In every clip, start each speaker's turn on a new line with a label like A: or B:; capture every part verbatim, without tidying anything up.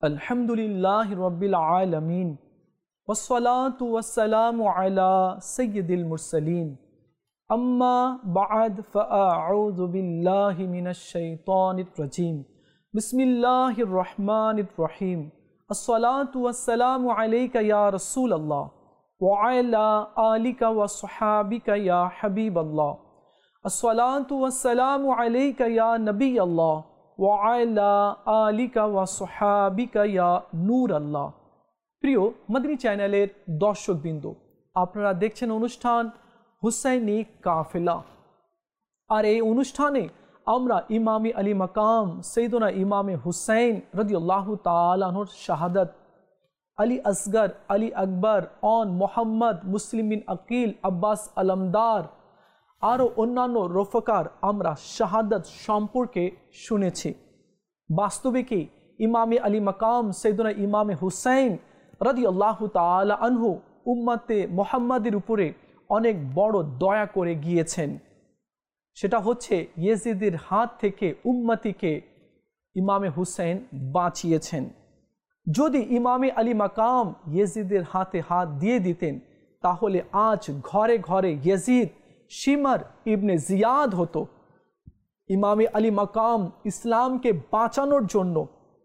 A: अल्हम्दुलिल्लाहि रब्बिल आलमीन वस्सलातु वस्सलामु अला सय्यिदिल मुरसलीन अम्मा बअद फ़अऊज़ु बिल्लाहि मिनश शैतानिर रजीम बिस्मिल्लाहिर रहमानिर रहीम अस्सलातु वस्सलामु अलैका या रसूलल्लाह व अला आलिका व सहाबिका या हबीबल्लाह अस्सलातु वस्सलामु अलैका या नबीयल्लाह व अला आलिका व सहाबिका या नूर अल्लाह। প্রিয় মদনী চ্যানেলের দর্শকবৃন্দ, আপনারা দেখছেন অনুষ্ঠান হুসাইনি কাফেলা। আর এই অনুষ্ঠানে আমরা ইমামে আলী মাকাম সৈয়দনা ইমামে হুসাইন রাদিয়াল্লাহু তাআলা আনহুর শাহাদাত, আলী আসগর, আলী আকবর, অন মোহাম্মদ, মুসলিম বিন আকিল, আব্বাস আলমদার আরও অন্যান্য রফকার আমরা শাহাদাত সম্পর্কে শুনেছি। বাস্তবে কি ইমামে আলী মাকাম সৈয়দনা ইমামে হুসাইন রাদিয়াল্লাহু তাআলা আনহু উম্মতে মুহাম্মাদের উপরে অনেক বড় দয়া করে গিয়েছেন। সেটা হচ্ছে ইয়েজিদের হাত থেকে উম্মতিকে ইমামে হুসাইন বাঁচিয়েছেন। যদি ইমামে আলী মাকাম ইয়েজিদের হাতে হাত দিয়ে দিতেন তাহলে আজ ঘরে ঘরে ইয়েজিদ শিমর ইবনে জিয়াদ হতো। ইমামে আলী মাকাম ইসলামকে বাঁচানোর জন্য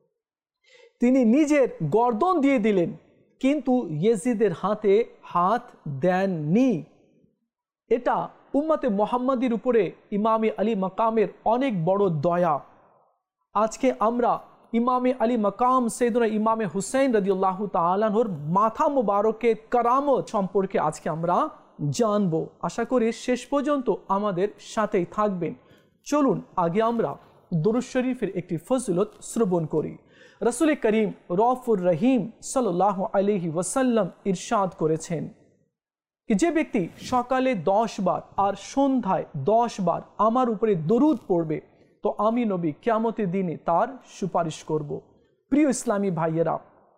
A: তিনি নিজের গর্দন দিয়ে দিলেন, কিন্তু ইয়েজিদের হাতে হাত দেননি। এটা উম্মতে মুহাম্মাদের উপরে ইমামে আলী মাকামের অনেক বড় দয়া। আজকে আমরা ইমামে আলী মাকাম সৈয়দনা ইমামে হুসাইন রাদিয়াল্লাহু তাআলা আনহুর মাথা মুবারকের কারামত সম্পর্কে আজকে আমরা জানব। আশা করি শেষ পর্যন্ত আমাদের সাথেই থাকবেন। চলুন আগে আমরা দরুদ শরীফের একটি ফজিলত শ্রবণ করি। রাসূল করিম রউফুর রহিম সাল্লাল্লাহু আলাইহি ওয়াসাল্লাম ইরশাদ করেছেন कि যে ব্যক্তি সকালে দশ বার আর সন্ধ্যায় দশ বার আমার উপরে দরুদ পড়বে তো আমি নবী কিয়ামতের দিনে তার সুপারিশ করব। প্রিয় ইসলামী ভাইয়েরা,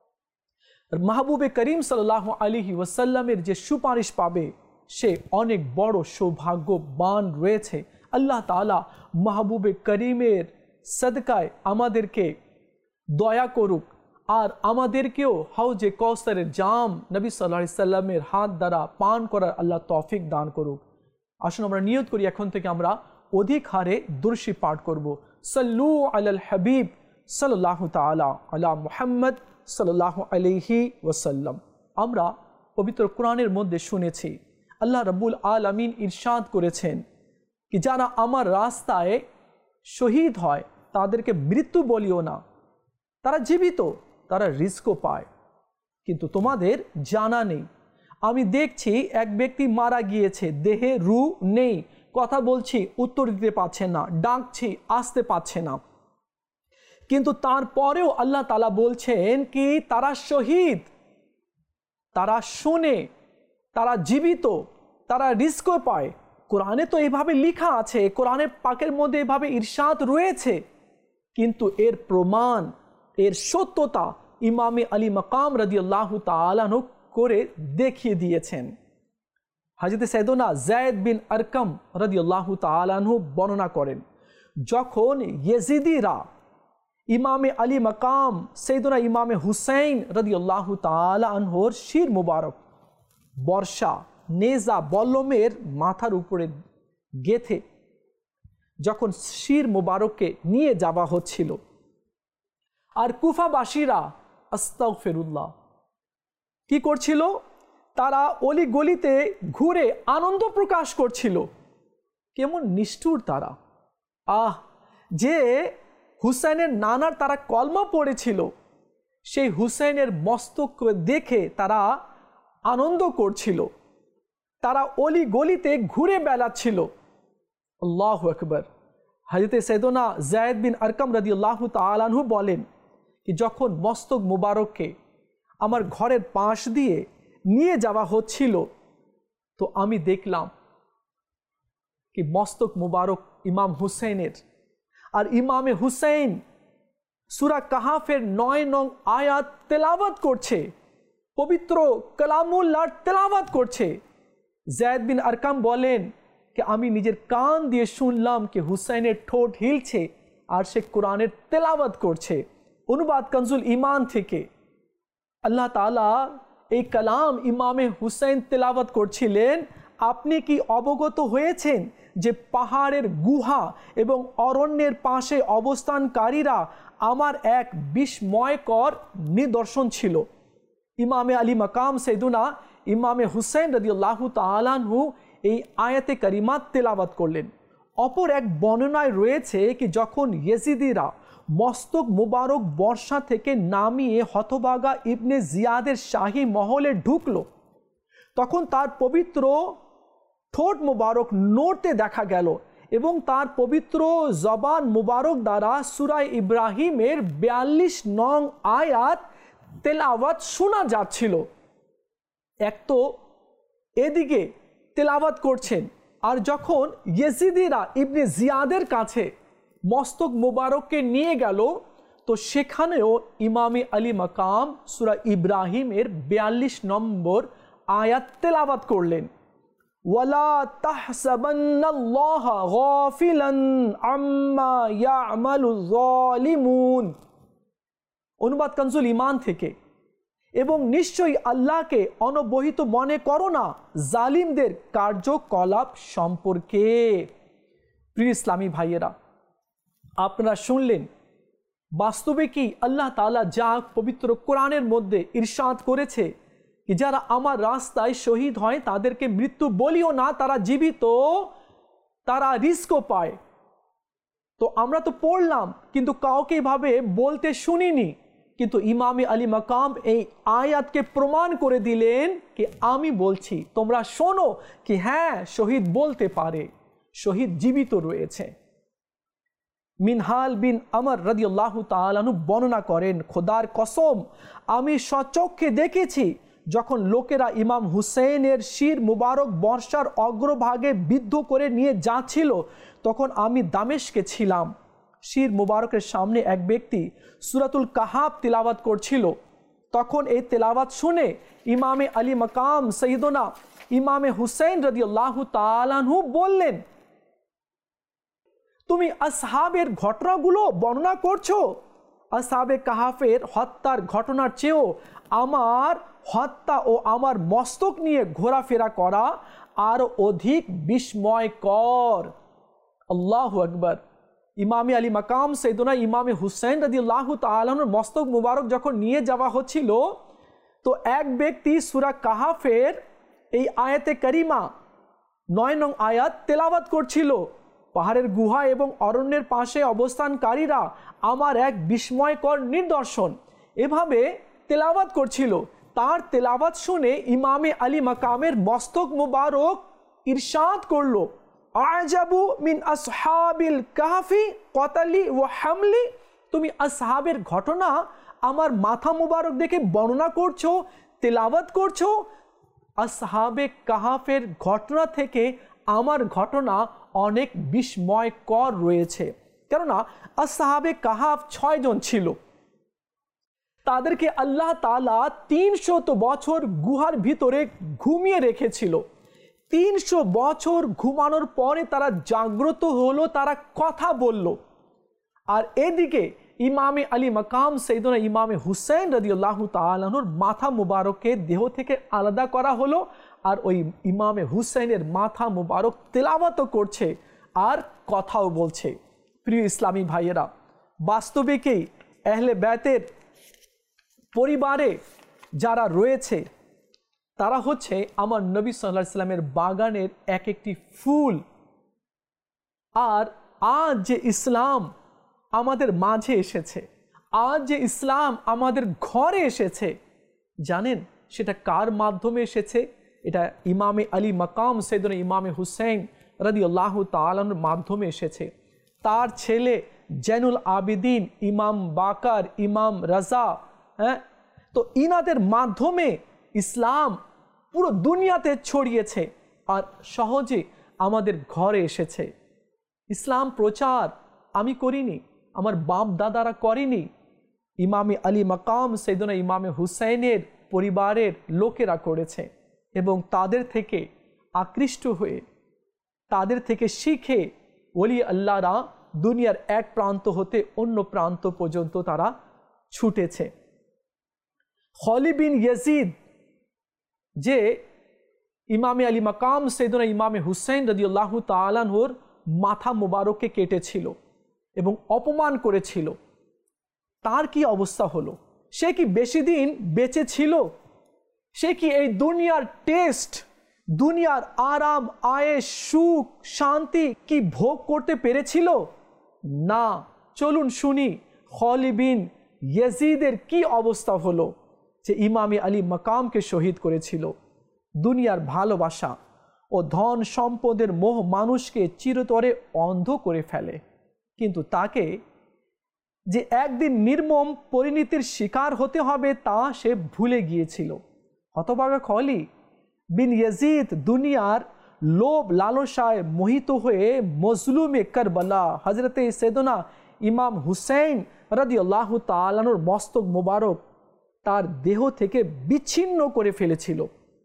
A: মাহবুবে করিম সাল্লাল্লাহু আলাইহি ওয়াসাল্লামের যে সুপারিশ পাবে সে অনেক বড় সৌভাগ্যবান রয়েছে। আল্লাহ তাআলা মাহবুবে করিমের সদকায় আমাদেরকে দয়া করুক আর আমাদেরকেও হাউজে কৌসারের জাম নবী সাল্লাল্লাহু আলাইহি সাল্লামের হাত দ্বারা পান করার আল্লাহ তৌফিক দান করুক। আসুন আমরা নিয়ত করি এখন থেকে আমরা অধিক হারে দুরূদ পাঠ করব। সাল্লু আলাল হাবিব সাল্লাল্লাহু তাআলা আলা মুহাম্মদ সাল্লাল্লাহু আলাইহি ওয়াসাল্লাম। আমরা পবিত্র কোরআনের মধ্যে শুনেছি আল্লাহ রাব্বুল আলামিন ইরশাদ করেছেন কি যারা আমার রাস্তায় শহীদ হয় তাদেরকে মৃত্যু বলিও না, তারা জীবিত, তারা রিস্কও পায়, কিন্তু তোমাদের জানা নেই। আমি দেখছি এক ব্যক্তি মারা গিয়েছে, দেহে রূহ নেই, কথা বলছি উত্তর দিতে পারছে না, ডাকছি আসতে পারছে না, কিন্তু তারপরেও আল্লাহ তাআলা বলছেন কি তারা শহীদ, তারা শুনে, তারা জীবিত, তারা রিস্কও পায়। কোরআনে তো এইভাবে লেখা আছে, কোরআনের পাকের মধ্যে এভাবে ইরশাদ রয়েছে, কিন্তু এর প্রমাণ, এর সত্যতা ইমামে আলী মাকাম রাদিয়াল্লাহু তাআলা আনহু করে দেখিয়ে দিয়েছেন। হযরত সাইয়েদনা যায়েদ বিন আরকাম রাদিয়াল্লাহু তাআলা আনহু বর্ণনা করেন যখন ইয়েজিদিরা ইমামে আলী মাকাম সাইয়েদনা ইমামে হুসাইন রাদিয়াল্লাহু তাআলা আনহুর শির মুবারক বর্ষা নেজা বল্লমের মাথার উপরে গেথে যখন শির মুবারককে নিয়ে যাওয়া হচ্ছিল আর কুফাবাসীরা আস্তাগফিরুল্লাহ কি করছিল, তারা অলি গলিতে ঘুরে আনন্দ প্রকাশ করছিল। কেমন নিষ্ঠুর তারা! আহ, যে হুসাইনের নানার তারা কলমা পড়েছিল সেই হুসাইনের মস্তক দেখে তারা আনন্দ করছিল, তারা অলি গলিতে ঘুরে বেড়াচ্ছিল। আল্লাহু আকবার। হযরত সাইয়েদনা যায়েদ বিন আরকাম রাদিয়াল্লাহু তাআলা আনহু বলেন কি যখন মস্তক মুবারককে আমার ঘরের পাশ দিয়ে নিয়ে যাওয়া হচ্ছিল তো আমি দেখলাম কি মস্তক মুবারক ইমাম হুসাইনের, আর ইমামে হুসাইন সূরা কাহাফের নয় নং আয়াত তেলাওয়াত করছে, পবিত্র কালামুল্লাহ তেলাওয়াত করছে। যায়েদ বিন আরকাম বলেন कि आमी निजेर कान दिए शुनलाम कि हुसैनेर ठोट हिलछे और से कुरानेर तेलावत करछे। অনুবাদ কনজুল ইমান থেকে আল্লাহ তাআলা এই কালাম ইমামে হুসাইন তেলাওয়াত করছিলেন। আপনি কি অবগত হয়েছেন যে পাহাড়ের গুহা এবং অরণ্যের পাশে অবস্থানকারীরা আমার এক বিস্ময়কর নিদর্শন ছিল। ইমামে আলী মাকাম সৈয়দুনা ইমামে হুসাইন রাদিয়াল্লাহু তাআলা আনহু এই আয়াতে কারিমাত তেলাওয়াত করলেন। অপর এক বর্ণনায় রয়েছে কি যখন ইয়েজিদিরা মস্তক মুবারক বর্ষা থেকে নামিয়ে হতভাগা ইবনে জিয়াদের শাহী মহলে ঢুকলো, তখন তার পবিত্র ঠোঁট মুবারক নড়তে দেখা গেল এবং তার পবিত্র জবান মুবারক দ্বারা সূরা ইব্রাহিমের বিয়াল্লিশ নং আয়াত তেলাওয়াত শোনা যাচ্ছিল। এক তো এদিকে তেলাওয়াত করছেন, আর যখন ইয়েজিদিরা ইবনে জিয়াদের কাছে মস্তক মুবারককে নিয়ে গেল তো সেখানেও ইমামে আলী মাকাম সূরা ইব্রাহিমের বিয়াল্লিশ নম্বর আয়াত তেলাওয়াত করলেন। ওয়ালা তাহসাবান্নাল্লাহা গাফিলান আম্মা ইয়ামালুয যালিমুন। অনুবাদ কনজুল ইমান থেকে, এবং নিশ্চয়ই আল্লাহকে অনবহিত মনে করো না জালিমদের কার্যকলাপ সম্পর্কে। প্রিয় ইসলামী ভাইয়েরা, আপনারা শুনলেন বাস্তবে কি আল্লাহ তাআলা যা পবিত্র কোরআনের মধ্যে ইরশাদ করেছে কি যারা আমার রাস্তায় শহীদ হয় তাদেরকে মৃত্যু বলিও না, তারা জীবিত, তারা রিস্কও পায়। তো আমরা তো পড়লাম কিন্তু কাউকে ভাবে বলতে শুনিনি, কিন্তু ইমামে আলী মাকাম এই আয়াতকে প্রমাণ করে দিলেন কি আমি বলছি, তোমরা শোনো কি হ্যাঁ শহীদ বলতে পারে, শহীদ জীবিত রয়েছে। মিনহাল বিন আমর রাদিয়াল্লাহু তাআলা আনহু বর্ণনা করেন, খোদার কসম আমি স্বচক্ষে দেখেছি যখন লোকেরা ইমাম হুসেনের শির মুবারক বর্ষার অগ্রভাগে বিদ্ধ করে নিয়ে যাচ্ছিল, তখন আমি দামেস্কে ছিলাম। শির মুবারকের সামনে এক ব্যক্তি সূরাতুল কাহাফ তিলাওয়াত করছিল। তখন এই তেলাওয়াত শুনে ইমামে আলী মাকাম সৈয়দনা ইমামে হুসাইন রাদিয়াল্লাহু তাআলা আনহু বললেন, তুমি আসহাবের ঘটনাগুলো বর্ণনা করছো? আসহাবে কাহাফের হত্যার ঘটনার চেয়েও আমার হত্যা ও আমার মস্তক নিয়ে ঘোরাফেরা করা আরো অধিক বিস্ময়কর। আল্লাহু আকবার। ইমামে আলী মাকাম সৈয়দনা ইমামে হুসাইন রাদিয়াল্লাহু তাআলা আনহুর মস্তক মুবারক যখন নিয়ে যাওয়া হচ্ছিল তো এক ব্যক্তি সূরা কাহাফের এই আয়াতে কারিমা নয় নং আয়াত তেলাওয়াত করছিল। পাহাড়ের গুহা এবং অরণ্যের পাশে অবস্থানকারীরা আমার এক বিস্ময়কর নিদর্শন, এভাবে তেলাওয়াত করছিল। তার তেলাওয়াত শুনে ইমামে আলী মাকামের মস্তক মুবারক ইরশাদ করলো, আজাবু মিন আসহাবিল কাহফি কতালি ওয়া হামলি। তুমি আসহাবের ঘটনা আমার মাথা মুবারক দেখে বর্ণনা করছো, তেলাওয়াত করছো। আসহাবে কাহাফের ঘটনা থেকে আমার ঘটনা অনেক বিস্ময়কর রয়েছে, কেননা আসহাবে কাহাফ ছয়জন ছিল। তাদেরকে আল্লাহ তাআলা তিনশত বছর গুহার ভিতরে ঘুমিয়ে রেখেছিল। তিনশো বছর ঘুমানোর পরে তারা জাগ্রত হলো, তারা কথা বলল। আর এদিকে ইমামে আলী মাকাম সৈয়দনা ইমামে হুসাইন রাদিয়াল্লাহু তাআলা আনহুর মাথা মুবারককে দেহ থেকে আলাদা করা হলো, আর ওই ইমামে হুসাইনের মাথা মুবারক তেলাওয়াত করছে আর কথাও বলছে। প্রিয় ইসলামী ভাইয়েরা, বাস্তবিকই আহলে বাইতের পরিবারে যারা রয়েছে তারা হচ্ছে আমার নবী সাল্লাল্লাহু আলাইহি সাল্লামের বাগানের এক একটি ফুল। আর আজ যে ইসলাম আমাদের মাঝে এসেছে, আজ যে ইসলাম আমাদের ঘরে এসেছে, জানেন সেটা কার মাধ্যমে এসেছে? এটা ইমামে আলী মাকাম সৈয়দনা ইমামে হুসাইন রাদিয়াল্লাহু তাআলার মাধ্যমে এসেছে। তার ছেলে জৈনুল আবিদিন, ইমাম বাকার, ইমাম রাজা, হ্যাঁ, তো ইনাদের মাধ্যমে ইসলাম পুরো দুনিয়াতে ছড়িয়েছে আর সহজে আমাদের ঘরে এসেছে। ইসলাম প্রচার আমি করিনি, আমার বাপ দাদারা করেনি, ইমামে আলী মাকাম সৈয়দনা ইমামে হুসাইনের পরিবারের লোকেরা করেছে এবং তাদের থেকে আকৃষ্ট হয়ে, তাদের থেকে শিখে ওলি আল্লাহরা দুনিয়ার এক প্রান্ত হতে অন্য প্রান্ত পর্যন্ত তারা ছুটেছে। খলিদ বিন ইয়াজিদ যে ইমামে আলী মাকাম সৈয়দনা ইমামে হুসাইন রাদিয়াল্লাহু তাআলা আনহুর মাথা মোবারককে কেটেছিল এবং অপমান করেছিল, তার কি অবস্থা হলো? সে কি বেশি দিন বেঁচে ছিল? সে কি এই দুনিয়ার টেস্ট, দুনিয়ার আরাম, আয়েশ, সুখ, শান্তি কি ভোগ করতে পেরেছিল? না। চলুন শুনি খলিদ বিন ইয়াজিদের কি অবস্থা হলো, যে ইমামে আলী মাকামকে শহীদ করেছিল। দুনিয়ার ভালোবাসা ও ধন সম্পদের মোহ মানুষকে চিরতরে অন্ধ করে ফেলে, কিন্তু তাকে যে একদিন নির্মম পরিণতির শিকার হতে হবে তা সে ভুলে গিয়েছিল। হতভাগা খলিদ বিন ইয়াজিদ দুনিয়ার লোভ লালসায় মোহিত হয়ে মজলুমে কারবালা হজরতে সৈয়দনা ইমাম হুসাইন রাদিয়াল্লাহু তাআলা আনহুর মস্তক মোবারক তার দেহ থেকে বিচ্ছিন্ন করে ফেলেছিল।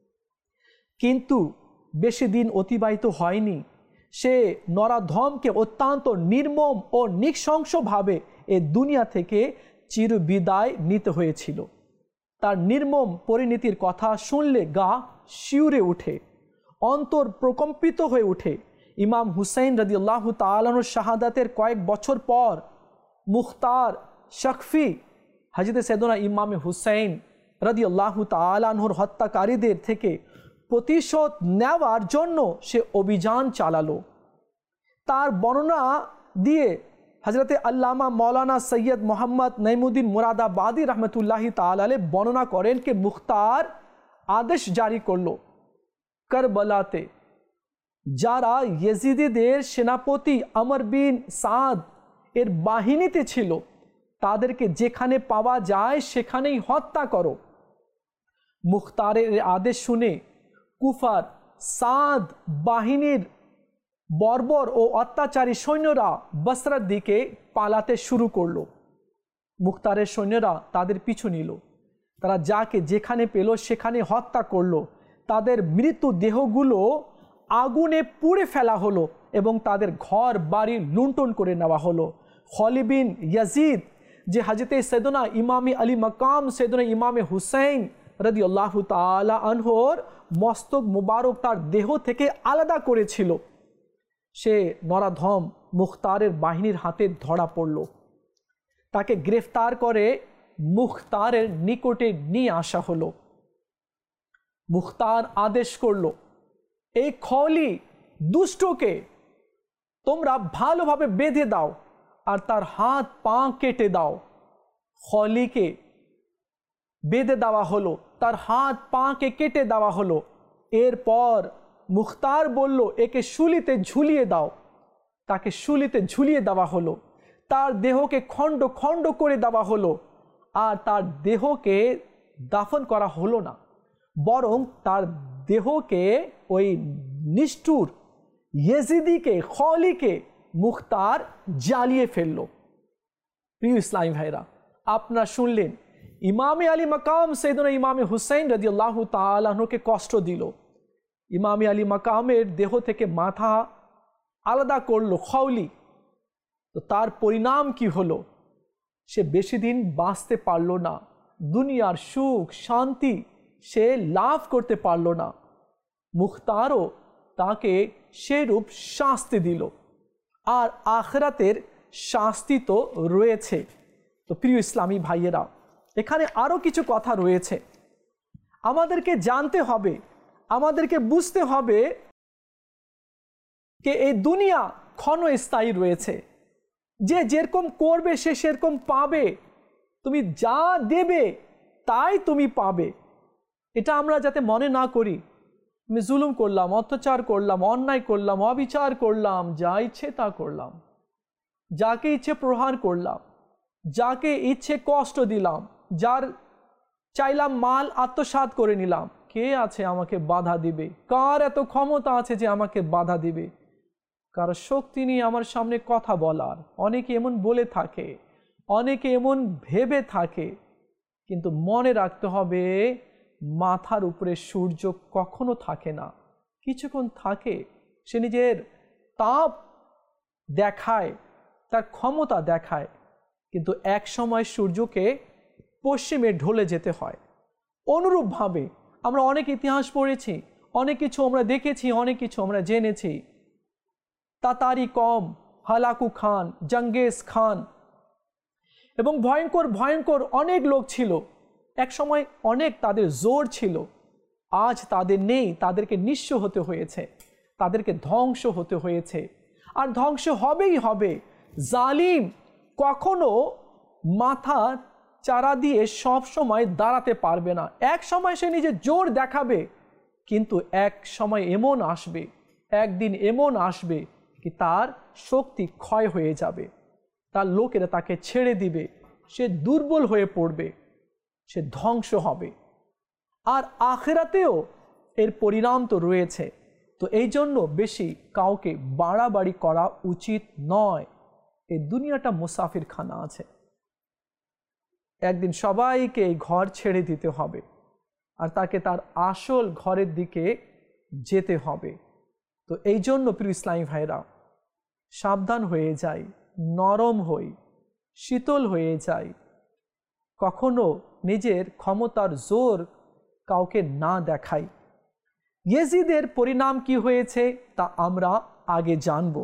A: কিন্তু বেশি দিন অতিবাহিত হয়নি, সে নরাধমকে অত্যন্ত নির্মম ও নৃশংসভাবে এ দুনিয়া থেকে চিরবিদায় নিতে হয়েছিল। তার নির্মম পরিণতির কথা শুনলে গা শিউরে ওঠে, অন্তর প্রকম্পিত হয়ে ওঠে। ইমাম হুসাইন রাদিয়াল্লাহু তাআলা আনহুর শাহাদাতের কয়েক বছর পর মুখতার শকফি হযরত সৈয়দনা ইমামে হুসাইন রাদিয়াল্লাহু তাআলা আনহুর হত্যাকারীদের থেকে প্রতিশোধ নেওয়ার জন্য সে অভিযান চালালো। তার বর্ণনা দিয়ে হজরতে আল্লামা মৌলানা সৈয়দ মোহাম্মদ নঈমুদ্দিন মুরাদাবাদী রহমতুল্লাহি তাআলা আলাইহি বর্ণনা করেন कि মুখতার আদেশ জারি করলো কারবালাতে যারা ইয়েজিদিদের সেনাপতি আমর বিন সাদ এর বাহিনীতে ছিল তাদেরকে যেখানে পাওয়া যায় সেখানেই হত্যা করো। মুখতারের আদেশ শুনে কুফার সাদ বাহিনীর বর্বর ও অত্যাচারী সৈন্যরা বসরার দিকে পালাতে শুরু করলো। মুখতারের সৈন্যরা তাদের পিছু নিল। তারা যাকে যেখানে পেল সেখানে হত্যা করলো। তাদের মৃত্যু দেহগুলো আগুনে পুড়ে ফেলা হলো এবং তাদের ঘর বাড়ি লুণ্ঠন করে নেওয়া হলো। খলিদ বিন ইয়াজিদ যে হযরতে সৈয়দনা ইমামে আলী মাকাম সৈয়দনা ইমামে হুসাইন রাদিয়াল্লাহু তাআলা আনহুর মস্তক মুবারক তার দেহ থেকে আলাদা করেছিল, সে নরাধম মুখতারের বাহিনীর হাতে ধরা পড়ল। তাকে গ্রেফতার করে মুখতারের নিকটে নিয়ে আসা হলো। মুখতার আদেশ করলো, এই খলিদ দুষ্টকে তোমরা ভালোভাবে বেঁধে দাও আর তার হাত পা কেটে দাও। খলিদকে বেঁধে দেওয়া হলো, তার হাত পাকে কেটে দেওয়া হলো। এরপর মুখতার বলল, একে শুলিতে ঝুলিয়ে দাও। তাকে শুলিতে ঝুলিয়ে দেওয়া হলো। তার দেহকে খণ্ড খণ্ড করে দেওয়া হলো আর তার দেহকে দাফন করা হলো না, বরং তার দেহকে ওই নিষ্ঠুর ইয়েজিদিকে খলিদকে মুখতার জ্বালিয়ে ফেলল। প্রিয় ইসলামী ভাইরা, আপনারা শুনলেন ইমামে আলী মাকাম সৈয়দনা ইমামে হুসাইন রাদিয়াল্লাহু তাআলা আনহুকে কষ্ট দিল। ইমামে আলী মাকামের দেহ থেকে মাথা আলাদা করলো খলিদ। তো তার পরিণাম কি হলো? সে বেশি দিন বাঁচতে পারল না, দুনিয়ার সুখ শান্তি সে লাভ করতে পারল না। মুখতারও তাকে সেরূপ শাস্তি দিল, আর আখিরাতের শাস্তি তো রয়েছে। তো প্রিয় ইসলামী ভাইয়েরা, এখানে আরও কিছু কথা রয়েছে, আমাদেরকে জানতে হবে, আমাদেরকে বুঝতে হবে যে এই দুনিয়া ক্ষণস্থায়ী রয়েছে। যে যেরকম করবে সে সেরকম পাবে। তুমি যা দেবে তাই তুমি পাবে। এটা আমরা যাতে মনে না করি আমি জুলুম করলাম, অত্যাচার করলাম, অন্যায় করলাম, অবিচার করলাম, যা ইচ্ছে তা করলাম, যাকে ইচ্ছে প্রহার করলাম, যাকে ইচ্ছে কষ্ট দিলাম, যার চাইলাম মাল আত্মসাৎ করে নিলাম। কে আছে আমাকে বাধা দিবে? কার এত ক্ষমতা আছে যে আমাকে বাধা দিবে? কার শক্তি নেই আমার সামনে কথা বলার? অনেকে এমন বলে থাকে, অনেকে এমন ভেবে থাকে, কিন্তু মনে রাখতে হবে মাথার উপরে সূর্য কখনো থাকে না, কিছুক্ষণ থাকে। সে নিজের তাপ দেখায়, তার ক্ষমতা দেখায়, কিন্তু এক সময় সূর্যকে পশ্চিমে ঢলে যেতে হয়। অনুরূপভাবে আমরা অনেক ইতিহাস পড়েছি, অনেক কিছু আমরা দেখেছি, অনেক কিছু আমরা জেনেছি। তাতারি কম, হালাকু খান, জঙ্গেজ খান এবং ভয়ঙ্কর ভয়ঙ্কর অনেক লোক ছিল। এক সময় অনেক তাদের জোর ছিল, আজ তাদের নেই। তাদেরকে নিঃস্ব হতে হয়েছে, তাদেরকে ধ্বংস হতে হয়েছে, আর ধ্বংস হবেই হবে। জালিম কখনো মাথা চারা দিয়ে সব সময় দাঁড়াতে পারবে না। এক সময় সে নিজের জোর দেখাবে, কিন্তু এক সময় এমন আসবে, একদিন এমন আসবে কি তার শক্তি ক্ষয় হয়ে যাবে, তার লোকেরা তাকে ছেড়ে দিবে, সে দুর্বল হয়ে পড়বে, সে ধ্বংস হবে। আর আখিরাতেও এর পরিণাম তো রয়েছে। তো এই জন্য বেশি কাউকে বাড়াবাড়ি করা উচিত নয়। এই দুনিয়াটা মুসাফির খানা আছে, একদিন সবাইকে এই ঘর ছেড়ে দিতে হবে, আর তাকে তার আসল ঘরের দিকে যেতে হবে। তো এই জন্য প্রিয় ইসলামী ভাইরা, সাবধান হয়ে যাই, নরম হই, শীতল হয়ে যাই, কখনো নিজের ক্ষমতার জোর কাউকে না দেখাই। ইয়েজিদের পরিণাম কি হয়েছে তা আমরা আগে জানব।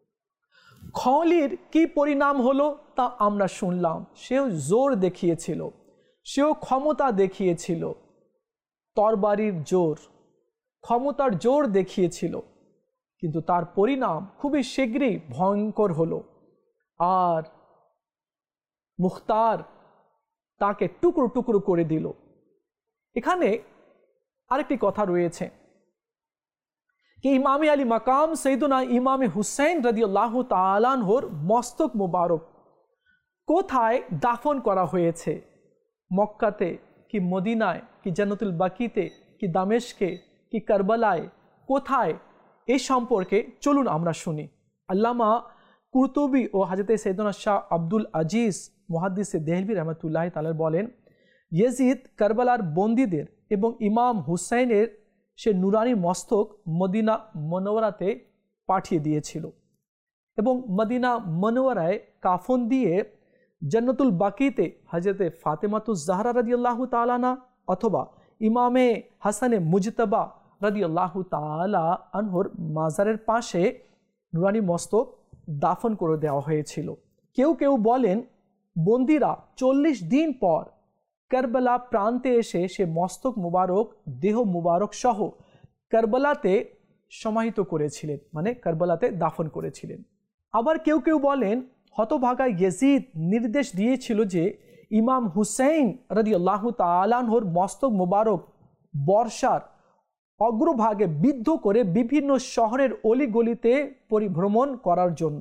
A: খলির কি পরিণাম হলো তা আমরা শুনলাম। সেও জোর দেখিয়েছিল, সেও ক্ষমতা দেখিয়েছিল, তরবারির জোর, ক্ষমতার জোর দেখিয়েছিল, কিন্তু তার পরিণাম খুবই শীঘ্রই ভয়ঙ্কর হলো। আর মুখতার তাকে টুকরো টুকরো করে দিল। এখানে আরেকটি কথা রয়েছে कि इमाम अली मकाम सैयदना इमाम हुसैन रदियल्लाहु ताआला अन्हुर मस्तक मुबारक কোথায় দাফন করা হয়েছে? মক্কাতে কি মদিনায় কি জান্নাতুল বাকিতে কি দামেশকে কি কারবালায়, কোথায়? এই সম্পর্কে চলুন আমরা শুনি। আল্লামা কুরতুবী ও হযরত সৈয়দনা শাহ আব্দুল আজিজ মুহাদ্দিস দেহলভী রহমাতুল্লাহি তাআলা বলেন, ইয়েজিদ কারবালার বন্দীদের এবং ইমাম হুসাইনের সে নুরানি মস্তক মদিনা মনোয়ারাতে পাঠিয়ে দিয়েছিল এবং মদিনা মনোয়ারায় কাফন দিয়ে জান্নাতুল বাকিতে হযরতে ফাতেমাতুজ জাহরা রাদিয়াল্লাহু তাআলা আনহা অথবা ইমামে হাসানে মুজতবা রাদিয়াল্লাহু তাআলা আনহুর মাজারের পাশে নুরানি মস্তক দাফন করে দেওয়া হয়েছিল। কেউ কেউ বলেন বন্দীরা চল্লিশ দিন পর কারবালা প্রান্তে এসে সে মস্তক মুবারক দেহ মুবারক সহ কারবালাতে সমাহিত করেছিলেন, মানে কারবালাতে দাফন করেছিলেন। আবার কেউ কেউ বলেন হতভাগা ইয়েজিদ নির্দেশ দিয়েছিল যে ইমাম হুসাইন রাদিয়াল্লাহু তাআলা আনহুর মস্তক মুবারক বর্ষার অগ্রভাগে বিদ্ধ করে বিভিন্ন শহরের অলিগলিতে পরিভ্রমণ করার জন্য।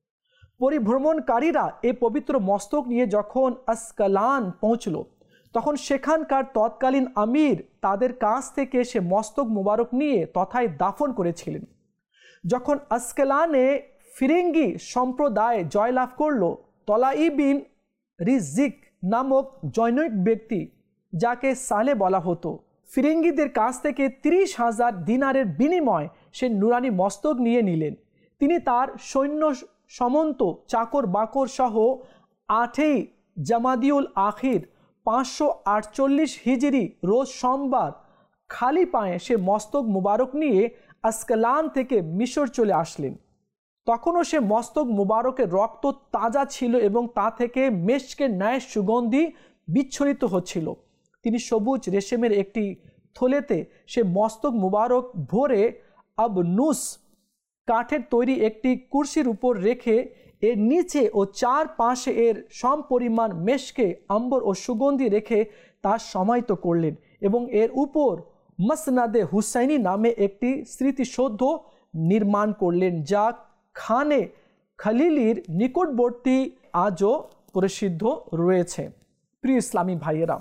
A: পরিভ্রমণকারীরা এ পবিত্র মস্তক নিয়ে যখন আসকালান পৌঁছল, তখন সেখানকার তৎকালীন আমির তাদের কাছ থেকে সে মস্তক মুবারক নিয়ে তথায় দাফন করেছিলেন। যখন আসকালানে ফিরিঙ্গি সম্প্রদায় জয়লাভ করল, তলাই বিন রিজিক নামক জৈনিক ব্যক্তি, যাকে সালে বলা হতো, ফিরিঙ্গিদের কাছ থেকে তিরিশ হাজার দিনারের বিনিময় সে নুরানি মস্তক নিয়ে নিলেন। তিনি তার সৈন্য সমন্ত চাকর বাকর সহ আটই জামাদিউল আখির পাঁচশো আটচল্লিশ হিজরি রোজ সোমবার খালি পায়ে সে মস্তক মুবারক নিয়ে আসকালান থেকে মিশর চলে আসলেন। তখনও সে মস্তক মুবারকের রক্ত তাজা ছিল এবং তা থেকে মেশকের ন্যায় সুগন্ধি বিচ্ছরিত হচ্ছিল। তিনি সবুজ রেশমের একটি থলেতে সে মস্তক মুবারক ভরে আবনুস কাঠের তৈরি একটি কুরসির উপর রেখে এর নিচে ও চার পাশে এর সমপরিমাণ মেশকে আম্বর ও সুগন্ধি রেখে তা সমাহিত করলেন এবং এর উপর মসনাদে হুসাইনি নামে একটি স্মৃতিসৌধ নির্মাণ করলেন, যা খানে খালিলির নিকটবর্তী আজও প্রসিদ্ধ রয়েছে। প্রিয় ইসলামী ভাইয়েরা,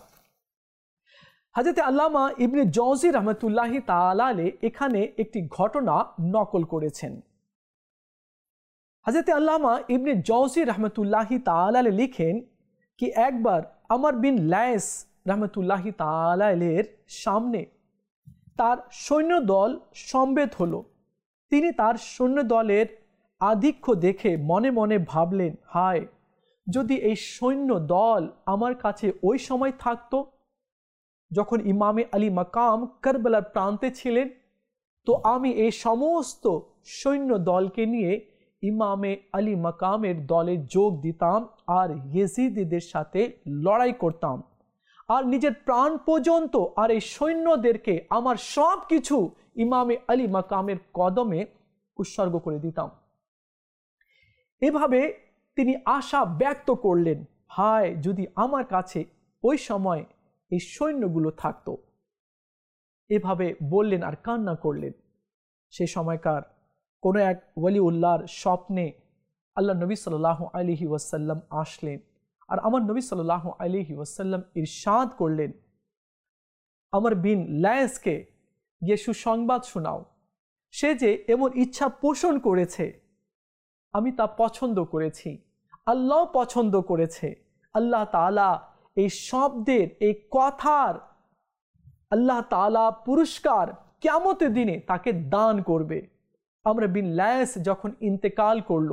A: হযরত আল্লামা ইবনে জওজি রহমতুল্লাহি তাআলা আলাইহি এখানে একটি ঘটনা নকল করেছেন। হযরত আল্লামা ইবনে জওজি রহমতুল্লাহি তাআলা আলাইহি লিখেন কি একবার আমর বিন লাইস রহমতুল্লাহি তাআলা আলাইহির সামনে তার সৈন্যদল সমবেত হলো। তিনি তার সৈন্যদলের আধিক্য দেখে মনে মনে ভাবলেন, হায়, যদি এই সৈন্য দল আমার কাছে ওই সময় থাকতো যখন ইমামে আলী মাকাম কারবালার প্রান্তে ছিলেন, তো আমি এই সমস্ত সৈন্য দলকে নিয়ে ইমামে আলী মাকামের দলে যোগ দিতাম আর ইয়েজিদিদের সাথে লড়াই করতাম, আর নিজের প্রাণ পর্যন্ত আর এই সৈন্যদেরকে আমার সব কিছু ইমামে আলী মাকামের কদমে উৎসর্গ করে দিতাম। এভাবে তিনি আশা ব্যক্ত করলেন, হায় যদি আমার কাছে ওই সময় এই সৈন্যগুলো থাকতো। এভাবে বললেন আর কান্না করলেন। সে সময়কার কোনো এক ওয়ালিউল্লাহর স্বপ্নে আল্লাহ নবী সাল্লাল্লাহু আলাইহি ওয়াসাল্লাম আসলেন, আর আমার নবী সাল্লাল্লাহু আলাইহি ওয়াসাল্লাম ইরশাদ করলেন, আমর বিন লায়েসকে গিয়ে সুসংবাদ শোনাও, সে যে এমন ইচ্ছা পোষণ করেছে আমি তা পছন্দ করেছি, আল্লাহ পছন্দ করেছে। আল্লাহ তাআলা এই শব্দের, এই কথার আল্লাহ তাআলা পুরস্কার কিয়ামতের দিনে তাকে দান করবে। আমর বিন লায়েস যখন ইন্তেকাল করলো,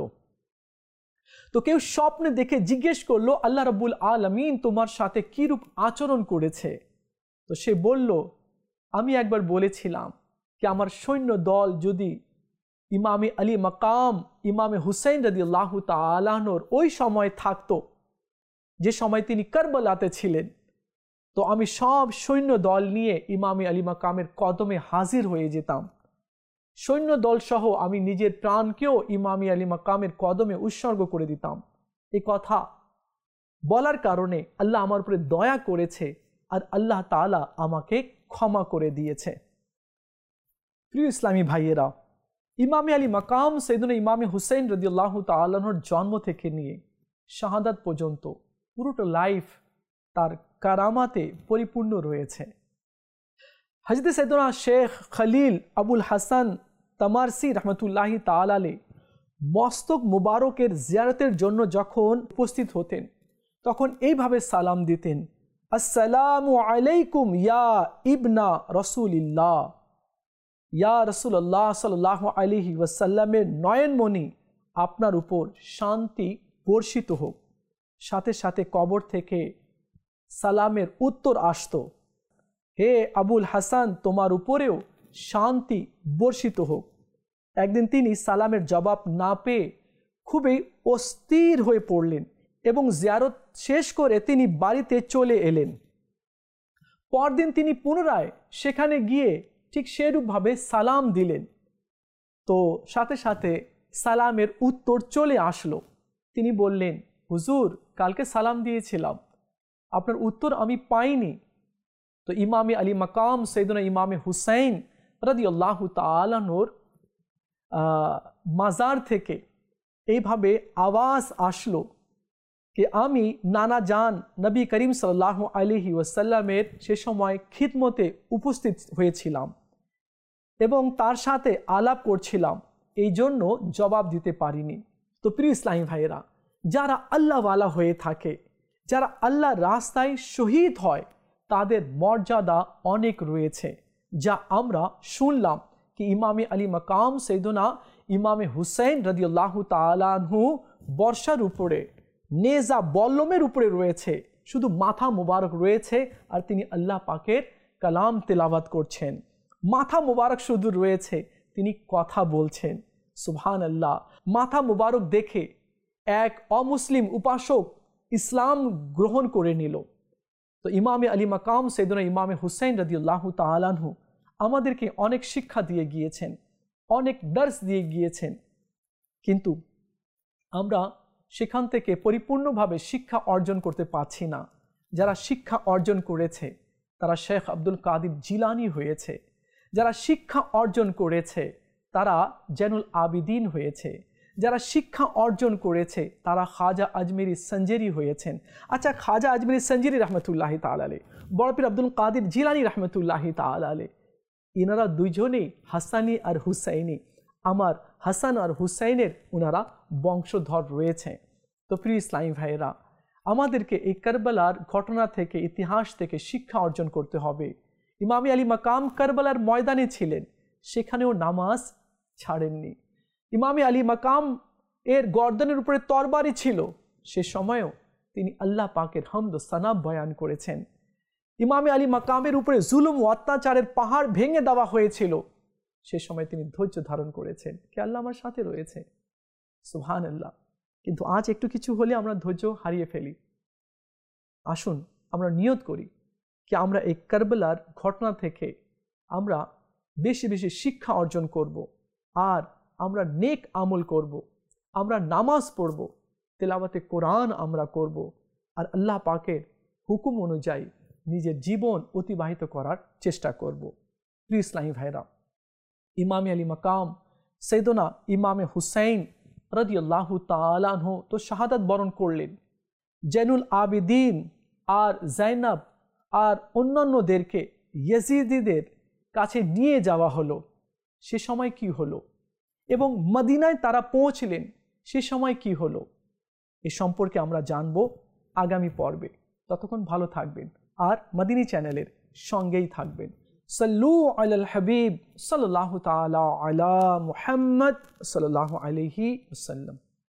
A: তো কেউ স্বপ্নে দেখে জিজ্ঞেস করলো, আল্লাহ রাব্বুল আলামিন তোমার সাথে কিরূপ আচরণ করেছে? তো সে বলল, আমি একবার বলেছিলাম কি আমার সৈন্য দল যদি ইমামে আলী মাকাম ইমামে হুসাইন রাদিয়াল্লাহু তাআলা আনহুর ওই সময় থাকতো যে সময় তিনি কারবালাতে ছিলেন, তো আমি সব সৈন্য দল নিয়ে ইমামে আলী মাকামের কদমে হাজির হয়ে যেতাম। সৈন্য দল সহ আমি নিজের প্রাণকেও ইমামে আলী মাকামের কদমে উৎসর্গ করে দিতাম। এই কথা বলার কারণে আল্লাহ আমার উপরে দয়া করেছে আর আল্লাহ তাআলা আমাকে ক্ষমা করে দিয়েছে। প্রিয় ইসলামী ভাইয়েরা, ইমামে আলী মাকাম সাইয়েদনা ইমামে হুসাইন রাদিয়াল্লাহু তাআলা আনহুর জন্ম থেকে নিয়ে শাহাদাত পর্যন্ত পুরোটা লাইফ তার কারামাতে পরিপূর্ণ রয়েছে। হযরত সাইয়েদনা শেখ খলিল আবুল হাসান তামারসি রহমতুল্লাহি তাআলা আলাইহি মস্তক মুবারকের জিয়ারতের জন্য যখন উপস্থিত হতেন, তখন এইভাবে সালাম দিতেন, আসসালামু আলাইকুম ইয়া ইবনা রাসূলিল্লাহ, ইয়া রাসূলুল্লাহ সাল্লাল্লাহু আলাইহি ওয়াসাল্লামের নয়নমণি আপনার উপর শান্তি বর্ষিত হোক। সাথে সাথে কবর থেকে সালামের উত্তর আসতো, হে আবুল হাসান তোমার উপরেও শান্তি বর্ষিত হোক। একদিন তিনি সালামের জবাব না পেয়ে খুবই অস্থির হয়ে পড়লেন এবং জিয়ারত শেষ করে তিনি বাড়িতে চলে এলেন। পরদিন তিনি পুনরায় সেখানে গিয়ে ঠিক সেরূপভাবে সালাম দিলেন, তো সাথে সাথে সালামের উত্তর চলে আসলো। তিনি বললেন, হুজুর কালকে সালাম দিয়েছিলাম, আপনার উত্তর আমি পাইনি। তো ইমামে আলী মাকাম সাইয়েদনা ইমামে হুসাইন রাদিয়াল্লাহু তাআলা আনহুর মাজার থেকে এইভাবে আওয়াজ আসলো कि आमी नाना जान नबी करीम सल्लल्लाहु आलैहि ওয়াসাল্লামের সে সময় খিদমতে উপস্থিত হয়েছিলাম এবং তার সাথে আলাপ করছিলাম, এই জন্য জবাব দিতে পারিনি। তো প্রিয় ইসলামী ভাইয়েরা, যারা আল্লাহওয়ালা হয়ে থাকে, যারা আল্লাহর রাস্তায় শহীদ হয়, তাদের মর্যাদা অনেক রয়েছে, যা আমরা শুনলাম कि ইমামে আলী মাকাম সাইয়েদনা ইমামে হুসাইন রাদিয়াল্লাহু তাআলা আনহু বর্ষার উপরে নেজা বল্লমের উপরে রয়েছে, শুধু মাথা মুবারক রয়েছে আর তিনি আল্লাহ পাকের কালাম তেলাওয়াত করছেন। মাথা মুবারক শুধু রয়েছে, তিনি কথা বলছেন। সুবহানাল্লাহ। মাথা মুবারক দেখে এক অমুসলিম উপাসক ইসলাম গ্রহণ করে নিল। তো ইমামে আলী মাকাম সাইয়েদনা ইমামে হুসাইন রাদিয়াল্লাহু তাআলা আনহু আমাদেরকে অনেক শিক্ষা দিয়ে গিয়েছেন, অনেক দর্স দিয়ে গিয়েছেন, কিন্তু আমরা সেখান থেকে পরিপূর্ণভাবে শিক্ষা অর্জন করতে পারছি না। যারা শিক্ষা অর্জন করেছে তারা শেখ আব্দুল কাদির জিলানি হয়েছে, যারা শিক্ষা অর্জন করেছে তারা জেনুল আবিদিন হয়েছে, যারা শিক্ষা অর্জন করেছে তারা খাজা আজমেরি সঞ্জেরি হয়েছেন। আচ্ছা, খাজা আজমেরি সঞ্জেরি রহমতুল্লাহি তাআলা আলাইহি, বড় পীর আব্দুল কাদির জিলানি রহমতুল্লাহি তাআলা আলাইহি, ইনারা দুইজনেই হাসানি আর হুসাইনি, আমার হাসান আর হুসাইনের ওনারা বংশধর রয়েছে। তো প্রিয় ইসলামী ভাইয়েরা, আমাদেরকে এই কারবালার ঘটনা থেকে, ইতিহাস থেকে শিক্ষা অর্জন করতে হবে। ইমামে আলী মাকাম কারবালার ময়দানে ছিলেন, সেখানেও নামাজ ছাড়েননি। ইমামে আলী মাকাম এর গর্দনের উপরে তরবারি ছিল, সে সময়েও তিনি আল্লাহ পাকের হামদ ও সানা বয়ান করেছেন। ইমামে আলী মাকামের উপরে জুলুম ও অত্যাচারের পাহাড় ভেঙে দেওয়া হয়েছিল, সে সময় তিনি ধৈর্য ধারণ করেছেন, কি আল্লাহ আমার সাথে রয়েছে, সুবহানাল্লাহ। কিন্তু আজ একটু কিছু হলে আমরা ধৈর্য হারিয়ে ফেলি। আসুন আমরা নিয়ত করি কি আমরা এই কারবালার ঘটনা থেকে আমরা বেশি বেশি শিক্ষা অর্জন করব, আর আমরা নেক আমল করব, আমরা নামাজ পড়ব, তেলাওয়াতে কোরআন আমরা করব, আর আল্লাহ পাকের হুকুম অনুযায়ী নিজের জীবন অতিবাহিত করার চেষ্টা করব। প্রিয় ইসলামী ভাইরা, ইমামে আলী মাকাম সৈয়দনা ইমামে হুসাইন রাদিয়াল্লাহু তাআলা আনহু তো শাহাদাত বরণ করলেন। জৈনুল আবিদিন আর জাইনাব আর অন্যান্যদেরকে ইয়াজিদিদের কাছে নিয়ে যাওয়া হলো। সে সময় কি হলো এবং মদিনায় তারা পৌঁছলেন, সে সময় কি হলো, এ সম্পর্কে আমরা জানব আগামী পর্বে। ততক্ষণ ভালো থাকবেন আর মদিনী চ্যানেলের সঙ্গেই থাকবেন। সাল্লু আলাল হাবিব সাল্লাল্লাহু তাআলা আলা মুহাম্মদ সাল্লাল্লাহু আলাইহি ওয়াসাল্লাম।